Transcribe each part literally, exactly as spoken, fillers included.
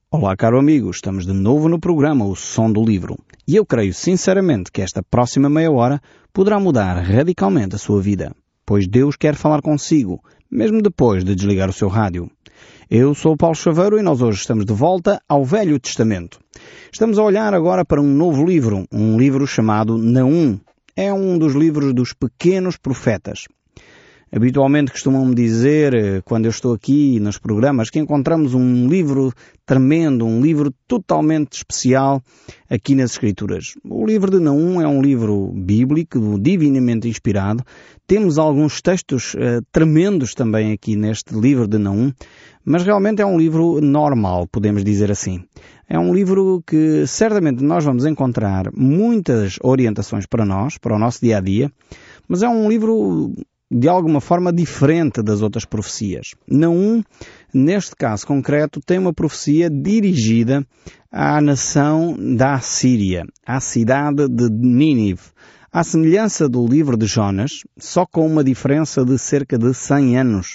Olá, caro amigo, estamos de novo no programa O Som do Livro. E eu creio sinceramente que esta próxima meia hora poderá mudar radicalmente a sua vida, pois Deus quer falar consigo, mesmo depois de desligar o seu rádio. Eu sou o Paulo Chaveiro e nós hoje estamos de volta ao Velho Testamento. Estamos a olhar agora para um novo livro, um livro chamado Naum. É um dos livros dos pequenos profetas. Habitualmente costumam-me dizer, quando eu estou aqui nos programas, que encontramos um livro tremendo, um livro totalmente especial aqui nas Escrituras. O livro de Naum é um livro bíblico, divinamente inspirado. Temos alguns textos uh, tremendos também aqui neste livro de Naum, mas realmente é um livro normal, podemos dizer assim. É um livro que certamente nós vamos encontrar muitas orientações para nós, para o nosso dia-a-dia, mas é um livro de alguma forma diferente das outras profecias. Naum, neste caso concreto, tem uma profecia dirigida à nação da Assíria, à cidade de Nínive, à semelhança do livro de Jonas, só com uma diferença de cerca de cem anos.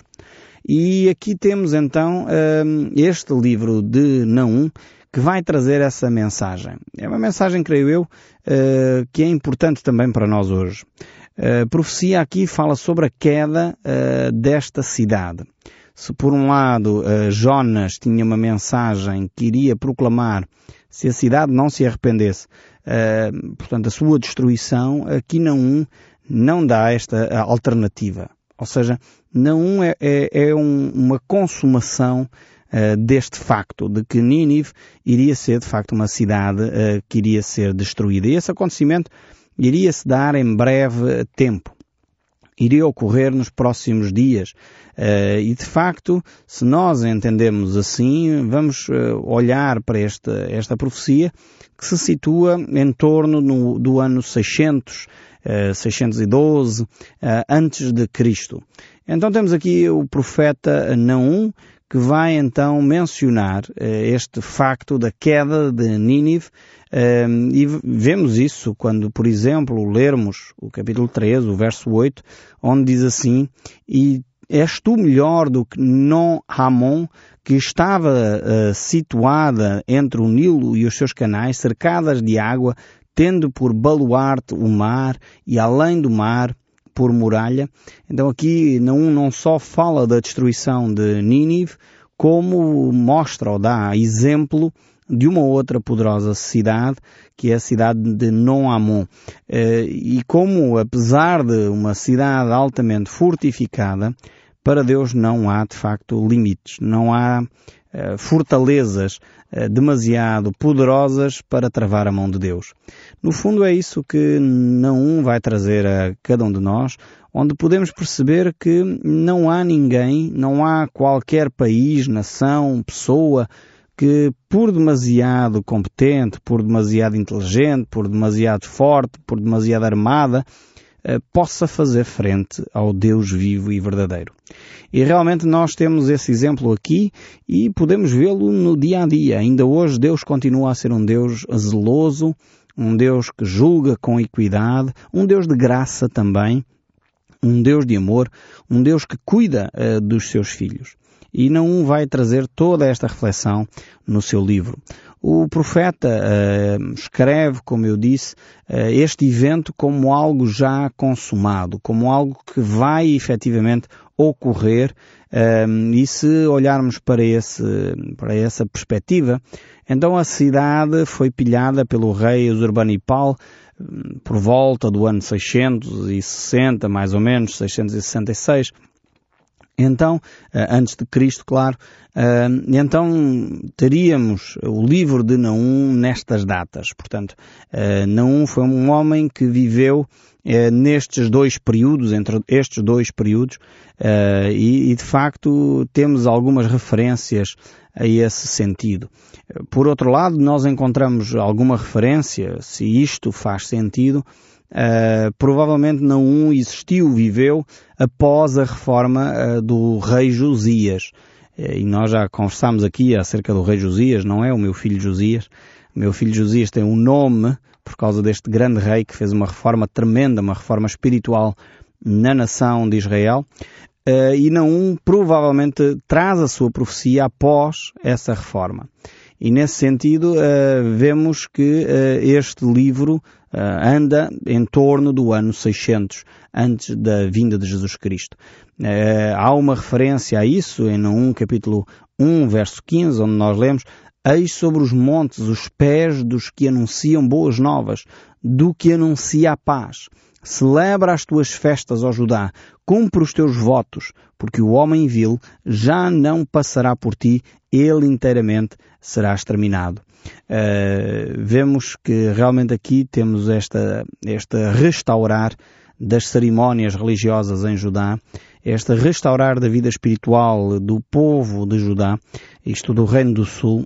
E aqui temos então este livro de Naum, que vai trazer essa mensagem. É uma mensagem, creio eu, que é importante também para nós hoje. A profecia aqui fala sobre a queda uh, desta cidade. Se por um lado uh, Jonas tinha uma mensagem que iria proclamar se a cidade não se arrependesse, uh, portanto a sua destruição, aqui Naum não dá esta alternativa. Ou seja, Naum é, é, é um, uma consumação uh, deste facto, de que Nínive iria ser de facto uma cidade uh, que iria ser destruída. E esse acontecimento iria-se dar em breve tempo. Iria ocorrer nos próximos dias. Uh, e, de facto, se nós entendemos assim, vamos uh, olhar para esta, esta profecia que se situa em torno no, do ano seiscentos, uh, seiscentos e doze, uh, antes de Cristo. Então temos aqui o profeta Naum, que vai então mencionar uh, este facto da queda de Nínive. Uh, e vemos isso quando, por exemplo, lermos o capítulo treze, o verso oito, onde diz assim: e és tu melhor do que Non-Ramon, que estava uh, situada entre o Nilo e os seus canais, cercadas de água, tendo por baluarte o mar e além do mar por muralha. Então aqui não, não só fala da destruição de Nínive, como mostra ou dá exemplo de uma outra poderosa cidade, que é a cidade de Non-Amon. E como, apesar de uma cidade altamente fortificada, para Deus não há, de facto, limites. Não há fortalezas demasiado poderosas para travar a mão de Deus. No fundo é isso que Naum vai trazer a cada um de nós, onde podemos perceber que não há ninguém, não há qualquer país, nação, pessoa, que por demasiado competente, por demasiado inteligente, por demasiado forte, por demasiado armada, eh, possa fazer frente ao Deus vivo e verdadeiro. E realmente nós temos esse exemplo aqui e podemos vê-lo no dia a dia. Ainda hoje Deus continua a ser um Deus zeloso, um Deus que julga com equidade, um Deus de graça também, um Deus de amor, um Deus que cuida uh, dos seus filhos. E Naum vai trazer toda esta reflexão no seu livro. O profeta uh, escreve, como eu disse, uh, este evento como algo já consumado, como algo que vai efetivamente ocorrer. Uh, e se olharmos para, esse, para essa perspectiva, então a cidade foi pilhada pelo rei Assurbanipal por volta do ano seiscentos e sessenta, mais ou menos, seiscentos e sessenta e seis. Então, antes de Cristo, claro, então teríamos o livro de Naum nestas datas. Portanto, Naum foi um homem que viveu nestes dois períodos, entre estes dois períodos, e de facto temos algumas referências a esse sentido. Por outro lado, nós encontramos alguma referência, se isto faz sentido, Uh, provavelmente Naum existiu, viveu após a reforma uh, do rei Josias. Uh, e nós já conversámos aqui acerca do rei Josias, não é? O meu filho Josias. O meu filho Josias tem um nome por causa deste grande rei que fez uma reforma tremenda, uma reforma espiritual na nação de Israel. Uh, e Naum provavelmente traz a sua profecia após essa reforma. E nesse sentido, uh, vemos que uh, este livro uh, anda em torno do ano seiscentos, antes da vinda de Jesus Cristo. Uh, há uma referência a isso em Naum, capítulo um, verso quinze, onde nós lemos: eis sobre os montes os pés dos que anunciam boas novas, do que anuncia a paz. Celebra as tuas festas, ó Judá, cumpre os teus votos, porque o homem vil já não passará por ti, ele inteiramente será exterminado. Uh, vemos que realmente aqui temos esta, esta restaurar das cerimónias religiosas em Judá, este restaurar da vida espiritual do povo de Judá, isto do Reino do Sul.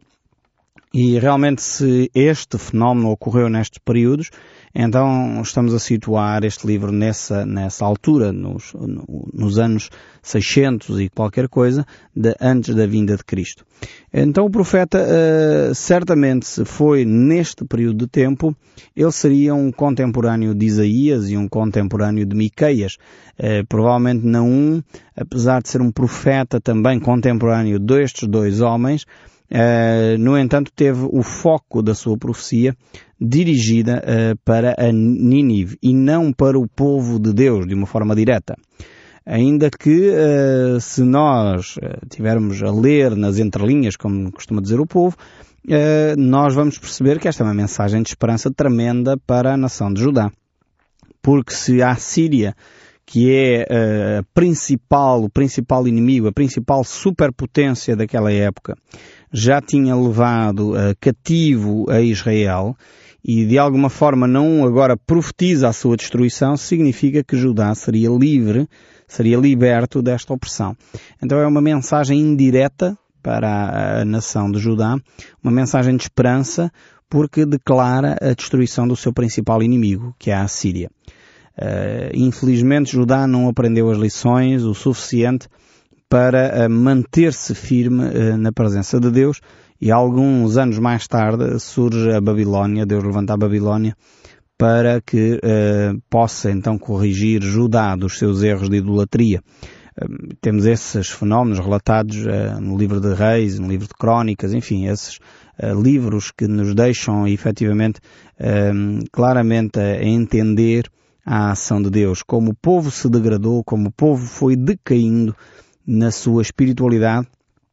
E realmente, se este fenómeno ocorreu nestes períodos, então estamos a situar este livro nessa, nessa altura, nos, nos anos seiscentos e qualquer coisa, de, antes da vinda de Cristo. Então o profeta, uh, certamente, se foi neste período de tempo, ele seria um contemporâneo de Isaías e um contemporâneo de Miqueias. Uh, provavelmente Naum, apesar de ser um profeta também contemporâneo destes dois homens, Uh, no entanto, teve o foco da sua profecia dirigida uh, para a Nínive e não para o povo de Deus de uma forma direta. Ainda que, uh, se nós uh, tivermos a ler nas entrelinhas, como costuma dizer o povo, uh, nós vamos perceber que esta é uma mensagem de esperança tremenda para a nação de Judá. Porque se a Síria, que é uh, a principal, o principal inimigo, a principal superpotência daquela época, já tinha levado uh, cativo a Israel e de alguma forma não agora profetiza a sua destruição, significa que Judá seria livre, seria liberto desta opressão. Então é uma mensagem indireta para a, a nação de Judá, uma mensagem de esperança, porque declara a destruição do seu principal inimigo, que é a Assíria. Uh, infelizmente Judá não aprendeu as lições o suficiente para uh, manter-se firme uh, na presença de Deus, e alguns anos mais tarde surge a Babilónia, Deus levanta a Babilónia para que uh, possa então corrigir Judá dos seus erros de idolatria. Uh, temos esses fenómenos relatados uh, no livro de Reis, no livro de Crónicas, enfim, esses uh, livros que nos deixam efetivamente uh, claramente a entender a ação de Deus, como o povo se degradou, como o povo foi decaindo na sua espiritualidade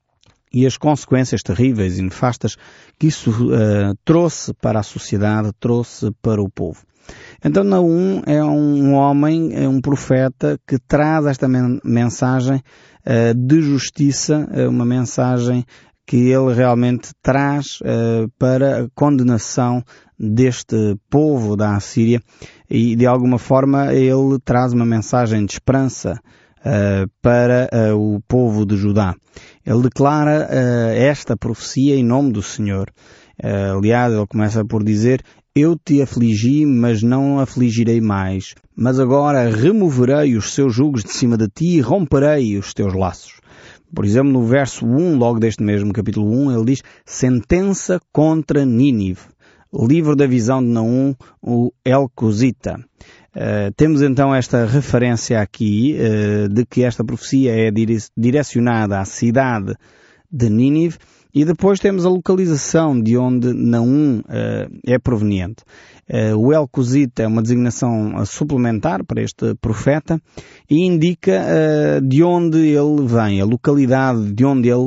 e as consequências terríveis e nefastas que isso uh, trouxe para a sociedade, trouxe para o povo. Então Naum é um homem, é um profeta que traz esta men- mensagem uh, de justiça, uh, uma mensagem que ele realmente traz uh, para a condenação deste povo da Assíria, e de alguma forma ele traz uma mensagem de esperança Uh, para uh, o povo de Judá. Ele declara uh, esta profecia em nome do Senhor. Uh, aliás, ele começa por dizer: eu te afligi, mas não afligirei mais. Mas agora removerei os seus jugos de cima de ti e romperei os teus laços. Por exemplo, no verso um, logo deste mesmo capítulo um, ele diz: sentença contra Nínive. Livro da visão de Naum, o Elcosita. Uh, temos então esta referência aqui uh, de que esta profecia é dire- direcionada à cidade de Nínive, e depois temos a localização de onde Naum uh, é proveniente. Uh, o Elcosita é uma designação suplementar para este profeta e indica uh, de onde ele vem, a localidade de onde ele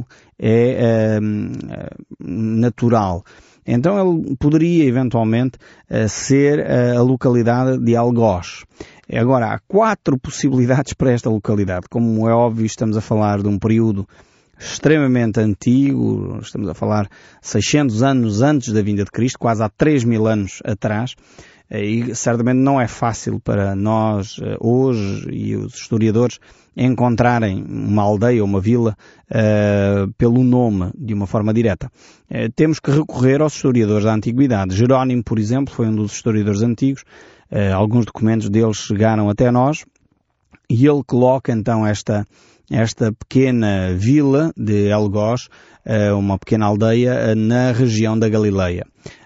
é uh, natural. Então ele poderia eventualmente uh, ser uh, a localidade de Algoz. Agora, há quatro possibilidades para esta localidade. Como é óbvio, estamos a falar de um período extremamente antigo, estamos a falar seiscentos anos antes da vinda de Cristo, quase há três mil anos atrás, e certamente não é fácil para nós hoje e os historiadores encontrarem uma aldeia ou uma vila uh, pelo nome de uma forma direta. Uh, temos que recorrer aos historiadores da antiguidade. Jerónimo, por exemplo, foi um dos historiadores antigos. Uh, alguns documentos deles chegaram até nós e ele coloca então esta esta pequena vila de Elgoz, uma pequena aldeia na região da Galileia.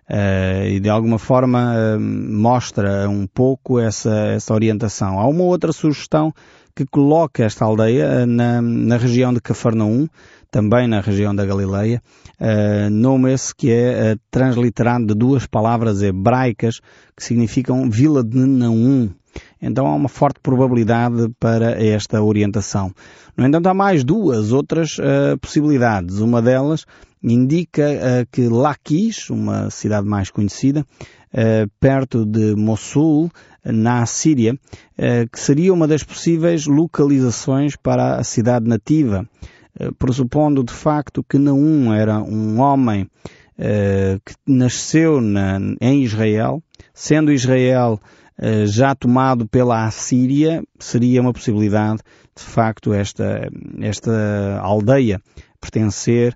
E de alguma forma mostra um pouco essa, essa orientação. Há uma outra sugestão que coloca esta aldeia na, na região de Cafarnaum, também na região da Galileia, uh, nome esse que é uh, transliterado de duas palavras hebraicas que significam Vila de Naum. Então há uma forte probabilidade para esta orientação. No entanto, há mais duas outras uh, possibilidades. Uma delas indica uh, que Laquis, uma cidade mais conhecida, uh, perto de Mossul, na Síria, uh, que seria uma das possíveis localizações para a cidade nativa, uh, pressupondo de facto que Naum era um homem uh, que nasceu na, em Israel, sendo Israel uh, já tomado pela Assíria, seria uma possibilidade, de facto, esta, esta aldeia pertencer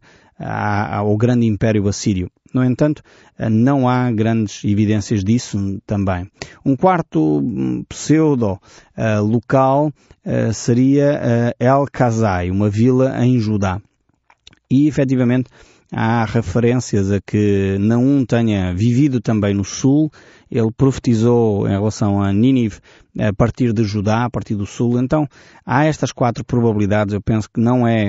ao grande Império Assírio. No entanto, não há grandes evidências disso também. Um quarto pseudo uh, local uh, seria uh, El-Kazai, uma vila em Judá. E, efetivamente, há referências a que Naum tenha vivido também no sul. Ele profetizou em relação a Nínive a partir de Judá, a partir do sul. Então, há estas quatro probabilidades. Eu penso que não é,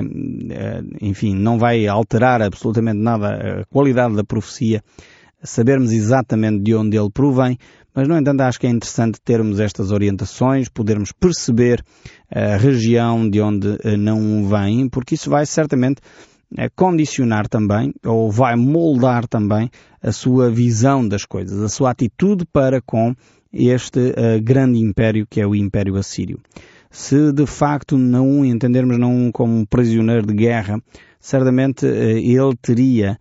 enfim, não vai alterar absolutamente nada a qualidade da profecia, sabermos exatamente de onde ele provém, mas, no entanto, acho que é interessante termos estas orientações, podermos perceber a região de onde Naum vem, porque isso vai certamente condicionar também, ou vai moldar também a sua visão das coisas, a sua atitude para com este uh, grande império que é o Império Assírio. Se de facto não entendermos Naum como um prisioneiro de guerra, certamente uh, ele teria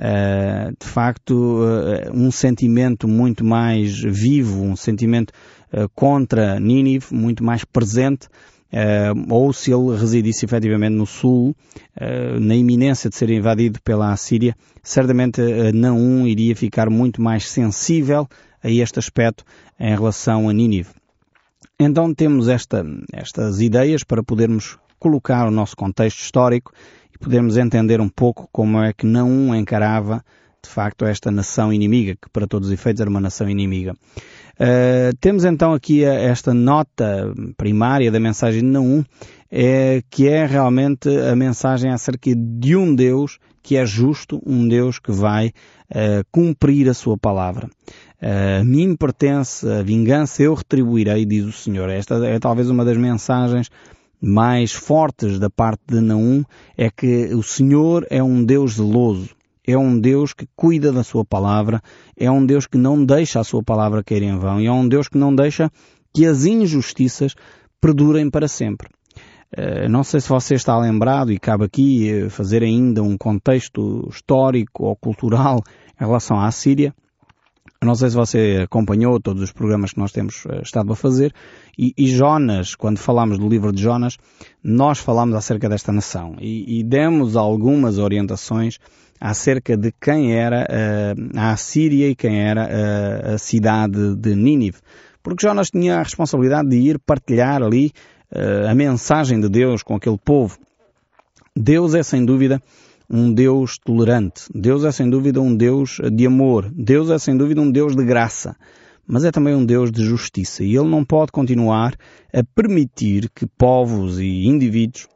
uh, de facto uh, um sentimento muito mais vivo, um sentimento uh, contra Nínive, muito mais presente. Uh, ou se ele residisse efetivamente no sul, uh, na iminência de ser invadido pela Assíria, certamente uh, Naum iria ficar muito mais sensível a este aspecto em relação a Nínive. Então temos esta, estas ideias para podermos colocar o nosso contexto histórico e podermos entender um pouco como é que Naum encarava de facto esta nação inimiga, que para todos os efeitos era uma nação inimiga. Uh, temos então aqui a, esta nota primária da mensagem de Naum, é, que é realmente a mensagem acerca de um Deus que é justo, um Deus que vai uh, cumprir a sua palavra. Uh, a mim pertence a vingança, eu retribuirei, diz o Senhor. Esta é talvez uma das mensagens mais fortes da parte de Naum, é que o Senhor é um Deus zeloso. É um Deus que cuida da sua palavra, é um Deus que não deixa a sua palavra cair em vão, e é um Deus que não deixa que as injustiças perdurem para sempre. Uh, não sei se você está lembrado, e cabe aqui fazer ainda um contexto histórico ou cultural em relação à Assíria. Não sei se você acompanhou todos os programas que nós temos uh, estado a fazer, e, e Jonas, quando falamos do livro de Jonas, nós falamos acerca desta nação, e, e demos algumas orientações acerca de quem era uh, a Assíria e quem era uh, a cidade de Nínive. Porque Jonas tinha a responsabilidade de ir partilhar ali uh, a mensagem de Deus com aquele povo. Deus é sem dúvida um Deus tolerante. Deus é sem dúvida um Deus de amor. Deus é sem dúvida um Deus de graça. Mas é também um Deus de justiça. E Ele não pode continuar a permitir que povos e indivíduos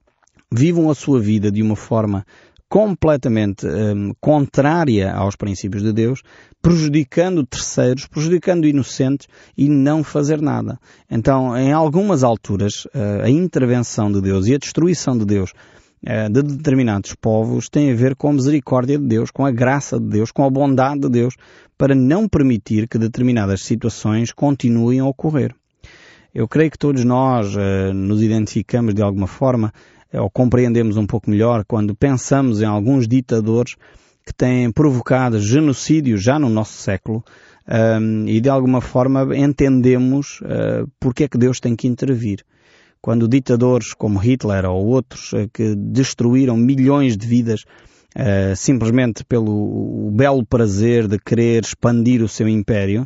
vivam a sua vida de uma forma completamente um, contrária aos princípios de Deus, prejudicando terceiros, prejudicando inocentes e não fazer nada. Então, em algumas alturas, uh, a intervenção de Deus e a destruição de Deus uh, de determinados povos tem a ver com a misericórdia de Deus, com a graça de Deus, com a bondade de Deus, para não permitir que determinadas situações continuem a ocorrer. Eu creio que todos nós uh, nos identificamos de alguma forma, ou compreendemos um pouco melhor quando pensamos em alguns ditadores que têm provocado genocídio já no nosso século, um, e de alguma forma entendemos uh, porque é que Deus tem que intervir. Quando ditadores como Hitler ou outros uh, que destruíram milhões de vidas uh, simplesmente pelo o belo prazer de querer expandir o seu império,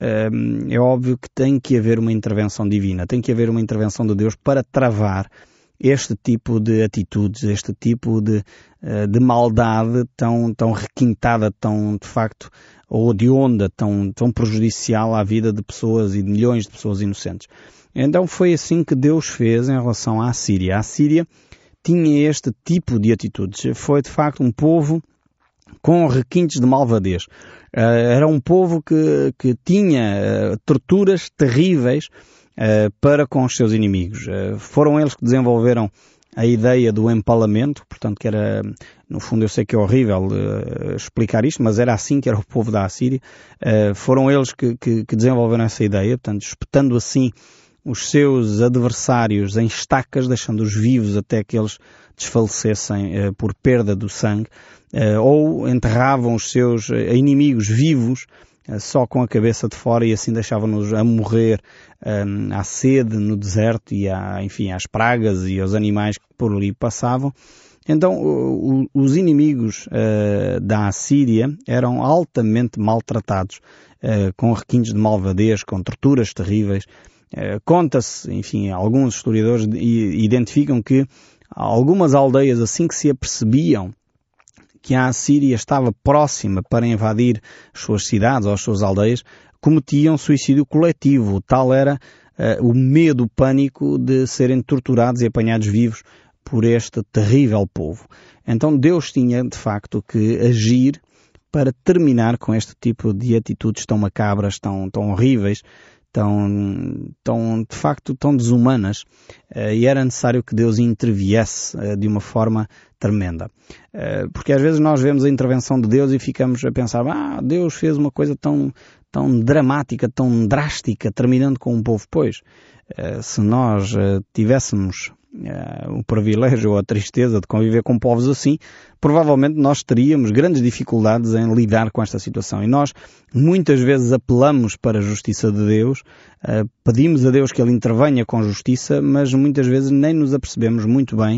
uh, é óbvio que tem que haver uma intervenção divina, tem que haver uma intervenção de Deus para travar este tipo de atitudes, este tipo de, de maldade tão, tão requintada, tão, de facto, ou de onda tão, tão prejudicial à vida de pessoas e de milhões de pessoas inocentes. Então foi assim que Deus fez em relação à Síria. A Síria tinha este tipo de atitudes. Foi, de facto, um povo com requintes de malvadez. Uh, era um povo que, que tinha uh, torturas terríveis uh, para com os seus inimigos. Uh, foram eles que desenvolveram a ideia do empalamento, portanto que era, no fundo eu sei que é horrível uh, explicar isto, mas era assim que era o povo da Assíria. Uh, foram eles que, que, que desenvolveram essa ideia, portanto espetando assim os seus adversários em estacas, deixando-os vivos até que eles desfalecessem uh, por perda do sangue, uh, ou enterravam os seus uh, inimigos vivos uh, só com a cabeça de fora e assim deixavam-nos a morrer um, à sede no deserto e à, enfim, às pragas e aos animais que por ali passavam. Então o, o, os inimigos uh, da Assíria eram altamente maltratados, uh, com requintes de malvadez, com torturas terríveis. Uh, conta-se, enfim, alguns historiadores identificam que algumas aldeias, assim que se apercebiam que a Assíria estava próxima para invadir as suas cidades ou as suas aldeias, cometiam suicídio coletivo. Tal era uh, o medo, o pânico de serem torturados e apanhados vivos por este terrível povo. Então Deus tinha, de facto, que agir para terminar com este tipo de atitudes tão macabras, tão, tão horríveis, tão, tão, de facto, tão desumanas, uh, e era necessário que Deus interviesse uh, de uma forma tremenda. Uh, porque às vezes nós vemos a intervenção de Deus e ficamos a pensar, ah, Deus fez uma coisa tão, tão dramática, tão drástica, terminando com um povo. Pois, uh, se nós uh, tivéssemos Uh, o privilégio ou a tristeza de conviver com povos assim, provavelmente nós teríamos grandes dificuldades em lidar com esta situação. E nós muitas vezes apelamos para a justiça de Deus, uh, pedimos a Deus que Ele intervenha com justiça, mas muitas vezes nem nos apercebemos muito bem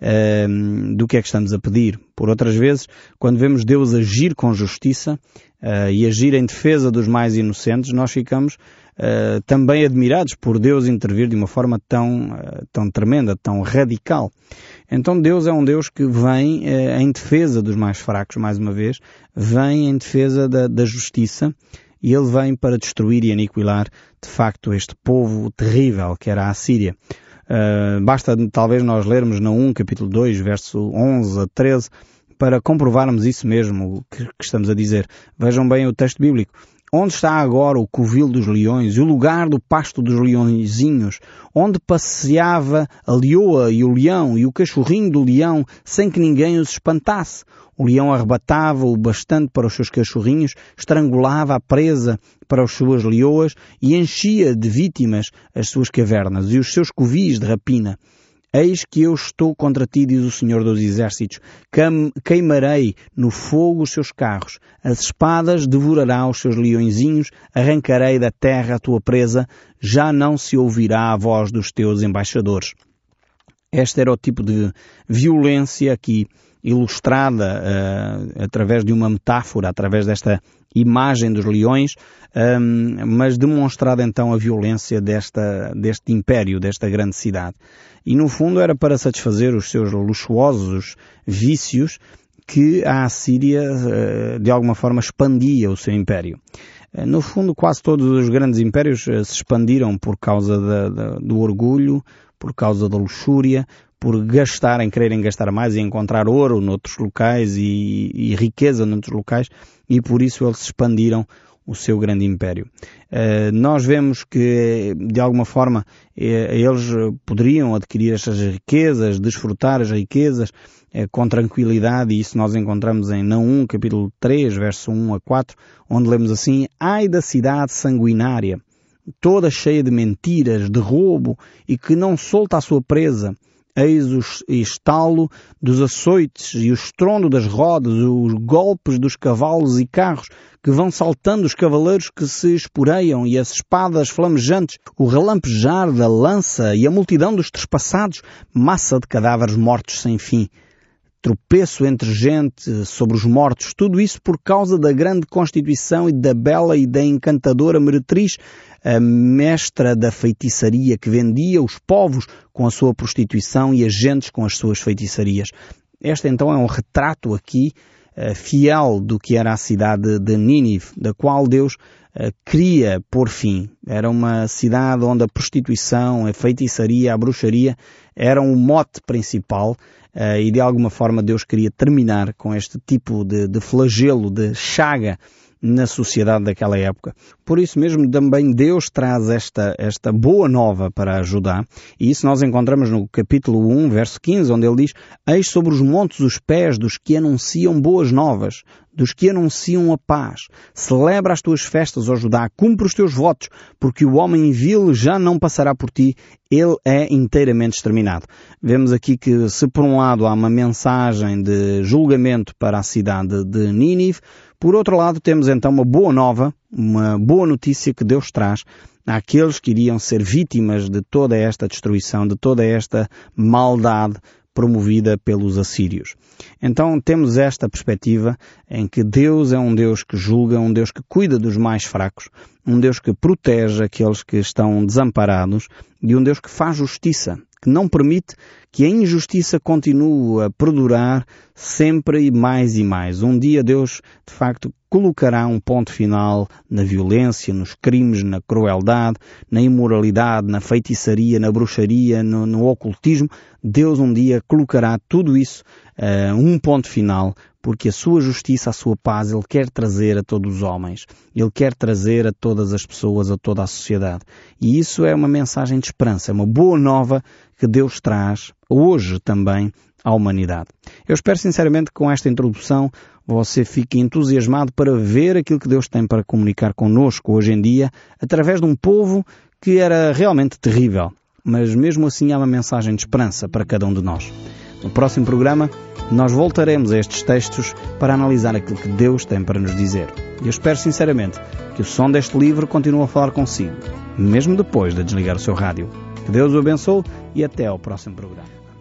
uh, do que é que estamos a pedir. Por outras vezes, quando vemos Deus agir com justiça uh, e agir em defesa dos mais inocentes, nós ficamos Uh, também admirados por Deus intervir de uma forma tão, uh, tão tremenda, tão radical. Então Deus é um Deus que vem uh, em defesa dos mais fracos, mais uma vez, vem em defesa da, da justiça, e Ele vem para destruir e aniquilar, de facto, este povo terrível que era a Síria. Uh, basta talvez nós lermos Naum, capítulo dois, verso onze a treze, para comprovarmos isso mesmo que, que estamos a dizer. Vejam bem o texto bíblico. Onde está agora o covil dos leões e o lugar do pasto dos leõezinhos, onde passeava a leoa e o leão e o cachorrinho do leão, sem que ninguém os espantasse? O leão arrebatava o bastante para os seus cachorrinhos, estrangulava a presa para as suas leoas e enchia de vítimas as suas cavernas e os seus covis de rapina. Eis que eu estou contra ti, diz o Senhor dos Exércitos, queimarei no fogo os seus carros, as espadas devorará os seus leõezinhos, arrancarei da terra a tua presa, já não se ouvirá a voz dos teus embaixadores. Este era o tipo de violência aqui ilustrada uh, através de uma metáfora, através desta imagem dos leões, um, mas demonstrada então a violência desta, deste império, desta grande cidade. E no fundo era para satisfazer os seus luxuosos vícios que a Assíria uh, de alguma forma expandia o seu império. Uh, no fundo quase todos os grandes impérios uh, se expandiram por causa da, da, do orgulho, por causa da luxúria, por gastarem, quererem gastar mais e encontrar ouro noutros locais e, e riqueza noutros locais, e por isso eles expandiram o seu grande império. Uh, nós vemos que, de alguma forma, eh, eles poderiam adquirir estas riquezas, desfrutar as riquezas eh, com tranquilidade, e isso nós encontramos em Naum, capítulo três, verso um a quatro, onde lemos assim: ai da cidade sanguinária, toda cheia de mentiras, de roubo, e que não solta a sua presa. Eis o estalo dos açoites e o estrondo das rodas, os golpes dos cavalos e carros, que vão saltando os cavaleiros que se esporeiam, e as espadas flamejantes, o relampejar da lança e a multidão dos trespassados, massa de cadáveres mortos sem fim. tropeço entre gente, sobre os mortos, tudo isso por causa da grande constituição e da bela e da encantadora meretriz, a mestra da feitiçaria que vendia os povos com a sua prostituição e as gentes com as suas feitiçarias. Este então é um retrato aqui uh, fiel do que era a cidade de Nínive, da qual Deus uh, queria pôr fim. Era uma cidade onde a prostituição, a feitiçaria, a bruxaria eram o mote principal uh, e de alguma forma Deus queria terminar com este tipo de, de flagelo, de chaga na sociedade daquela época. Por isso mesmo também Deus traz esta, esta boa nova para Judá, e isso nós encontramos no capítulo um, verso quinze, onde ele diz: eis sobre os montes os pés dos que anunciam boas novas, dos que anunciam a paz. Celebra as tuas festas, ó Judá, cumpre os teus votos, porque o homem vil já não passará por ti, ele é inteiramente exterminado. Vemos aqui que, se por um lado há uma mensagem de julgamento para a cidade de Nínive, por outro lado temos então uma boa nova, uma boa notícia que Deus traz àqueles que iriam ser vítimas de toda esta destruição, de toda esta maldade promovida pelos assírios. Então temos esta perspectiva em que Deus é um Deus que julga, um Deus que cuida dos mais fracos, um Deus que protege aqueles que estão desamparados e um Deus que faz justiça, que não permite que a injustiça continue a perdurar sempre e mais e mais. Um dia Deus, de facto, colocará um ponto final na violência, nos crimes, na crueldade, na imoralidade, na feitiçaria, na bruxaria, no, no ocultismo. Deus um dia colocará tudo isso uh, um ponto final, porque a sua justiça, a sua paz, Ele quer trazer a todos os homens. Ele quer trazer a todas as pessoas, a toda a sociedade. E isso é uma mensagem de esperança, é uma boa nova que Deus traz hoje também à humanidade. Eu espero sinceramente que com esta introdução você fique entusiasmado para ver aquilo que Deus tem para comunicar connosco hoje em dia, através de um povo que era realmente terrível. Mas mesmo assim há uma mensagem de esperança para cada um de nós. No próximo programa, nós voltaremos a estes textos para analisar aquilo que Deus tem para nos dizer. E eu espero sinceramente que o som deste livro continue a falar consigo, mesmo depois de desligar o seu rádio. Que Deus o abençoe e até ao próximo programa.